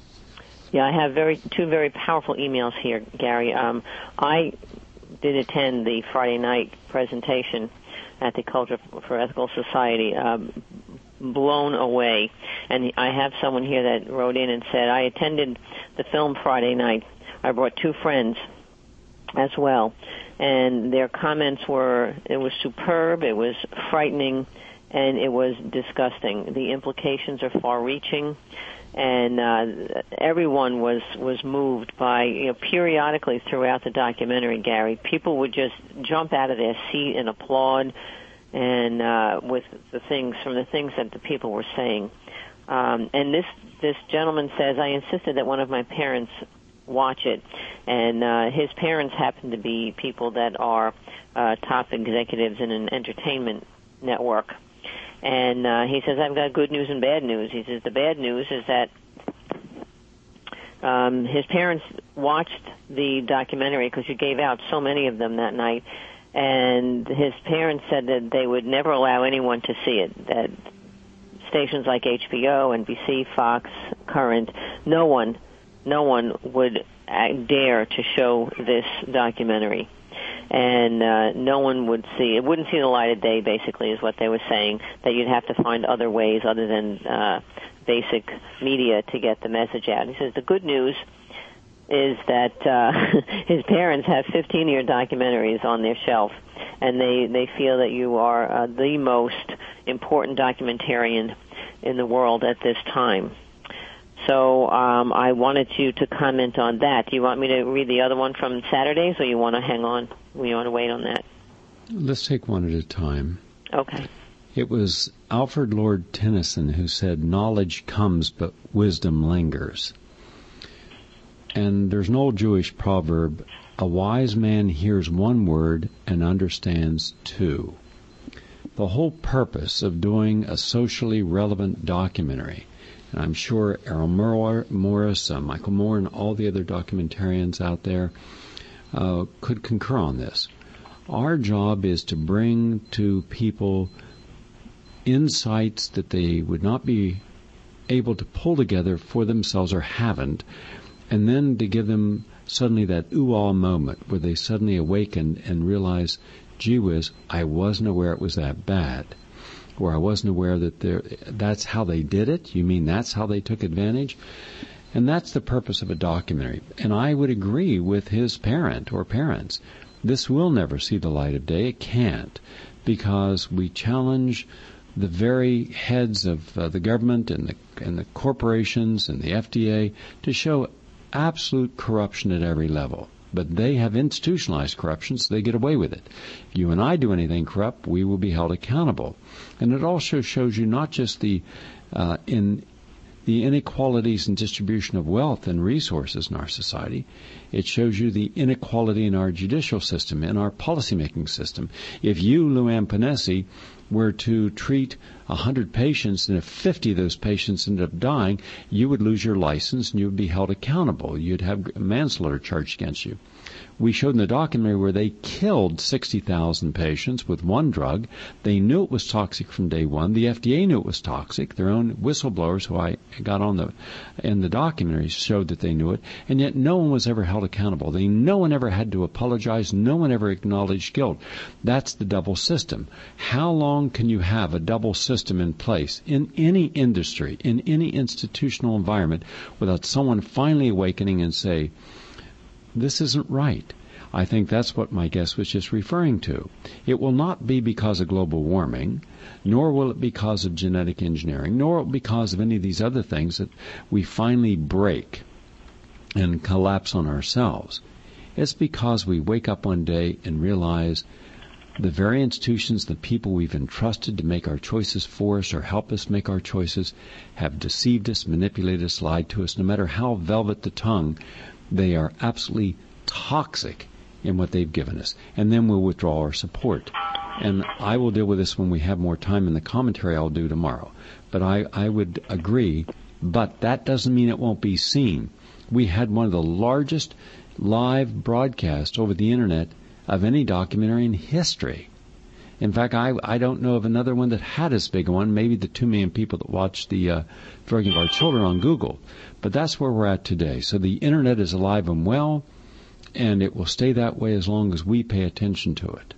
Yeah, I have very two very powerful emails here, Gary. Um, I did attend the Friday night presentation at the Culture for Ethical Society. Um, blown away. And I have someone here that wrote in and said, I attended the film Friday night. I brought two friends as well. And their comments were, it was superb, it was frightening, and it was disgusting. The implications are far-reaching, and uh, everyone was was moved by, you know, periodically throughout the documentary, Gary, people would just jump out of their seat and applaud, and uh, with the things from the things that the people were saying. Um, and this this gentleman says, I insisted that one of my parents watch it, and uh, his parents happen to be people that are uh, top executives in an entertainment network. And uh, he says, I've got good news and bad news. He says the bad news is that um, his parents watched the documentary because you gave out so many of them that night, and his parents said that they would never allow anyone to see it, that stations like H B O, N B C, Fox, Current, no one, no one would dare to show this documentary. And uh, no one would see, it wouldn't see the light of day, basically, is what they were saying, that you'd have to find other ways other than uh, basic media to get the message out. He says the good news is that uh, his parents have fifteen-year documentaries on their shelf, and they, they feel that you are uh, the most important documentarian in the world at this time. So um, I wanted you to comment on that. Do you want me to read the other one from Saturdays, or you want to hang on? Or you want to wait on that? Let's take one at a time. Okay. It was Alfred Lord Tennyson who said, knowledge comes, but wisdom lingers. And there's an old Jewish proverb, a wise man hears one word and understands two. The whole purpose of doing a socially relevant documentary, and I'm sure Errol Morris, uh, Michael Moore, and all the other documentarians out there uh, could concur on this. Our job is to bring to people insights that they would not be able to pull together for themselves or haven't, and then to give them suddenly that ooh-ah moment where they suddenly awaken and realize, gee whiz, I wasn't aware it was that bad. Or I wasn't aware that there, that's how they did it? You mean that's how they took advantage? And that's the purpose of a documentary. And I would agree with his parent or parents. This will never see the light of day. It can't, because we challenge the very heads of uh, the government and the, and the corporations and the F D A to show absolute corruption at every level. But they have institutionalized corruption, so they get away with it. If you and I do anything corrupt, we will be held accountable. And it also shows you not just the uh, in the inequalities in distribution of wealth and resources in our society. It shows you the inequality in our judicial system, in our policymaking system. If you, Luann Panesi, were to treat one hundred patients, and if fifty of those patients ended up dying, you would lose your license and you would be held accountable. You'd have manslaughter charged against you. We showed in the documentary where they killed sixty thousand patients with one drug. They knew it was toxic from day one. The F D A knew it was toxic. Their own whistleblowers, who I got on the in the documentary, showed that they knew it, and yet no one was ever held accountable. They, no one ever had to apologize. No one ever acknowledged guilt. That's the double system. How long can you have a double system in place in any industry, in any institutional environment, without someone finally awakening and say, this isn't right? I think that's what my guest was just referring to. It will not be because of global warming, nor will it be because of genetic engineering, nor will it be because of any of these other things that we finally break and collapse on ourselves. It's because we wake up one day and realize the very institutions, the people we've entrusted to make our choices for us or help us make our choices, have deceived us, manipulated us, lied to us. No matter how velvet the tongue, they are absolutely toxic in what they've given us. And then we'll withdraw our support. And I will deal with this when we have more time in the commentary I'll do tomorrow. But I, I would agree, but that doesn't mean it won't be seen. We had one of the largest live broadcasts over the Internet of any documentary in history. In fact, I, I don't know of another one that had as big a one, maybe the two million people that watched the uh, Drugging of Our Children on Google. But that's where we're at today. So the Internet is alive and well, and it will stay that way as long as we pay attention to it.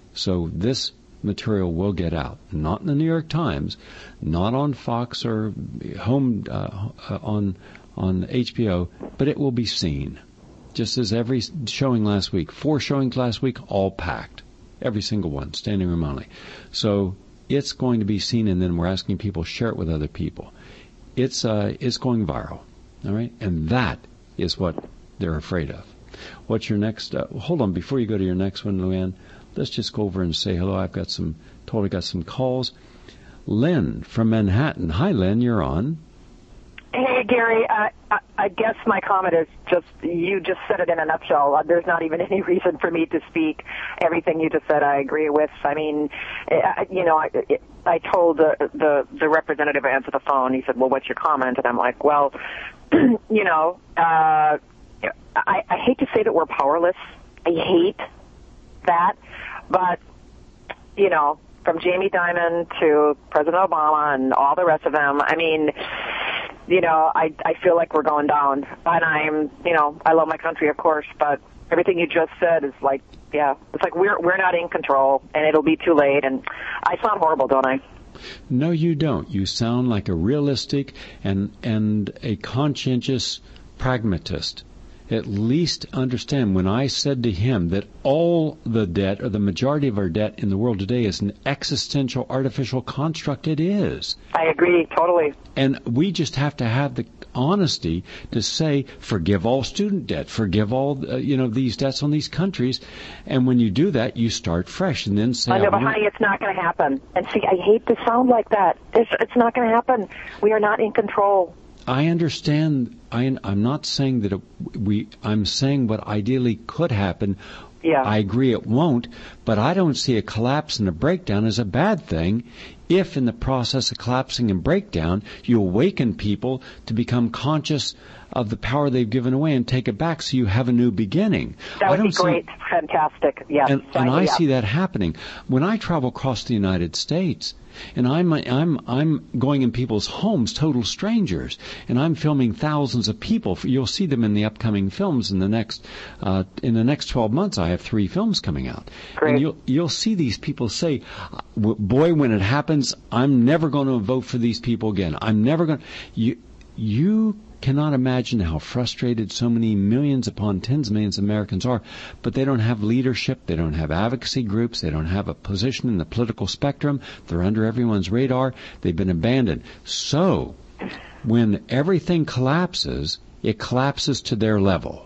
So this material will get out, not in the New York Times, not on Fox or home uh, on on H B O, but it will be seen. Just as every showing last week, four showings last week, all packed. Every single one, standing room only. So it's going to be seen, and then we're asking people to share it with other people. It's uh, it's going viral, all right? And that is what they're afraid of. What's your next? Uh, hold on, before you go to your next one, Luann, let's just go over and say hello. I've got some, totally got some calls. Lynn from Manhattan. Hi, Lynn, you're on. Hey, Gary, uh, I, I guess my comment is just, you just said it in a nutshell. Uh, there's not even any reason for me to speak. Everything you just said I agree with. I mean, uh, you know, I, I told the, the, the representative who answered the phone, he said, well, what's your comment? And I'm like, well, you know, uh, I, I hate to say that we're powerless. I hate that. But, you know, from Jamie Dimon to President Obama and all the rest of them, I mean, you know, I, I feel like we're going down. And I'm, you know, I love my country, of course, but everything you just said is like, yeah, it's like we're we're not in control, and it'll be too late. And I sound horrible, don't I? No, you don't. You sound like a realistic and and a conscientious pragmatist. At least understand when I said to him that all the debt, or the majority of our debt in the world today, is an existential artificial construct. It is. I agree, totally. And we just have to have the honesty to say, forgive all student debt, forgive all, uh, you know, these debts on these countries. And when you do that, you start fresh and then say, I know, but honey, it's not going to happen. And see, I hate to sound like that. It's, it's not going to happen. We are not in control. I understand. I, I'm not saying that it, we. I'm saying what ideally could happen. Yeah. I agree it won't, but I don't see a collapse and a breakdown as a bad thing if in the process of collapsing and breakdown you awaken people to become conscious of the power they've given away and take it back so you have a new beginning. That would I don't be great. See, Fantastic. Yes. And, and I yeah. see that happening. When I travel across the United States, and I'm I'm I'm going in people's homes, total strangers, and I'm filming thousands of people. You'll see them in the upcoming films in the next uh, in the next twelve months. I have three films coming out, Great. and you'll you'll see these people say, "Boy, when it happens, I'm never going to vote for these people again. I'm never going." You you. cannot imagine how frustrated so many millions upon tens of millions of Americans are, but they don't have leadership, they don't have advocacy groups, they don't have a position in the political spectrum, they're under everyone's radar, they've been abandoned. So, when everything collapses, it collapses to their level.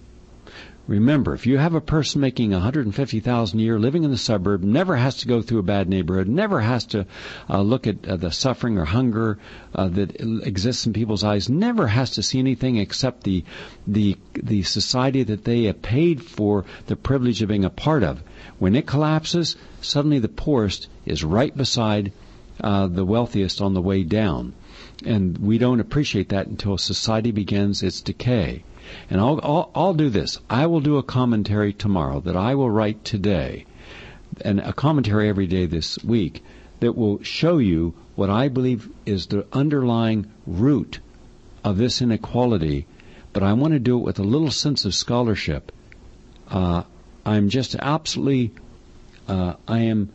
Remember, if you have a person making one hundred fifty thousand dollars a year, living in the suburb, never has to go through a bad neighborhood, never has to uh, look at uh, the suffering or hunger uh, that exists in people's eyes, never has to see anything except the the the society that they have paid for the privilege of being a part of. When it collapses, suddenly the poorest is right beside uh, the wealthiest on the way down. And we don't appreciate that until society begins its decay. And I'll, I'll, I'll do this. I will do a commentary tomorrow that I will write today, and a commentary every day this week that will show you what I believe is the underlying root of this inequality. But I want to do it with a little sense of scholarship. Uh, I'm just absolutely, uh, I am,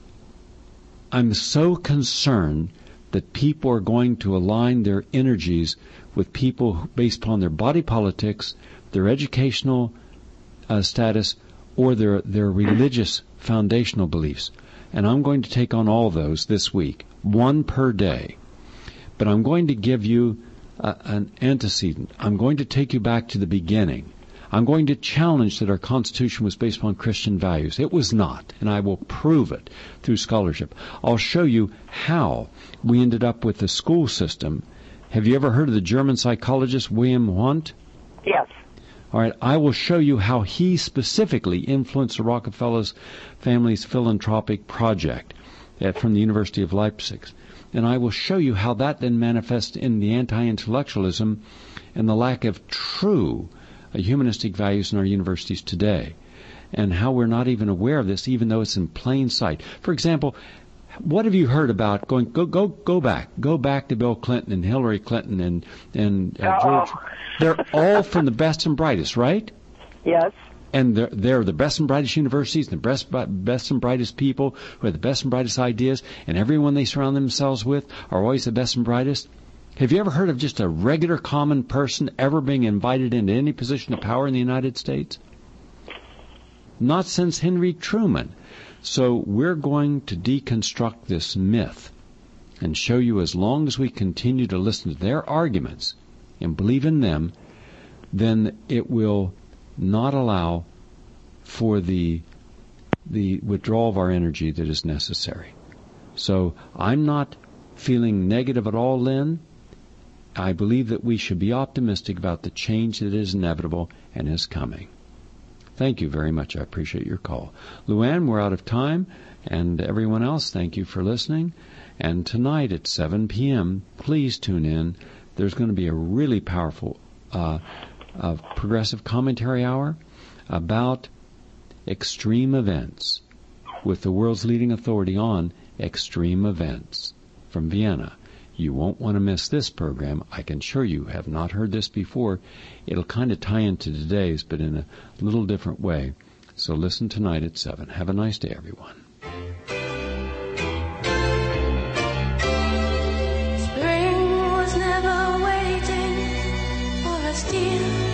I'm so concerned that people are going to align their energies with people based upon their body politics, their educational uh, status, or their, their religious foundational beliefs. And I'm going to take on all those this week, one per day. But I'm going to give you uh, an antecedent. I'm going to take you back to the beginning. I'm going to challenge that our Constitution was based upon Christian values. It was not, and I will prove it through scholarship. I'll show you how we ended up with the school system. Have you ever heard of the German psychologist Wilhelm Wundt? Yes. All right, I will show you how he specifically influenced the Rockefeller family's philanthropic project at, from the University of Leipzig. And I will show you how that then manifests in the anti-intellectualism and the lack of true uh, humanistic values in our universities today, and how we're not even aware of this, even though it's in plain sight. For example, what have you heard about going? Go, go, go back, go back to Bill Clinton and Hillary Clinton and and uh, George. They're all from the best and brightest, right? Yes. And they're, they're the best and brightest universities, and the best, best and brightest people who have the best and brightest ideas, and everyone they surround themselves with are always the best and brightest. Have you ever heard of just a regular common person ever being invited into any position of power in the United States? Not since Henry Truman. So we're going to deconstruct this myth and show you, as long as we continue to listen to their arguments and believe in them, then it will not allow for the the withdrawal of our energy that is necessary. So I'm not feeling negative at all, Lynn. I believe that we should be optimistic about the change that is inevitable and is coming. Thank you very much. I appreciate your call. Luann, we're out of time. And everyone else, thank you for listening. And tonight at seven p.m., please tune in. There's going to be a really powerful uh, uh, progressive commentary hour about extreme events with the world's leading authority on extreme events from Vienna. You won't want to miss this program. I can assure you have not heard this before. It'll kind of tie into today's, but in a little different way. So listen tonight at seven. Have a nice day, everyone. Spring was never waiting for us, dear.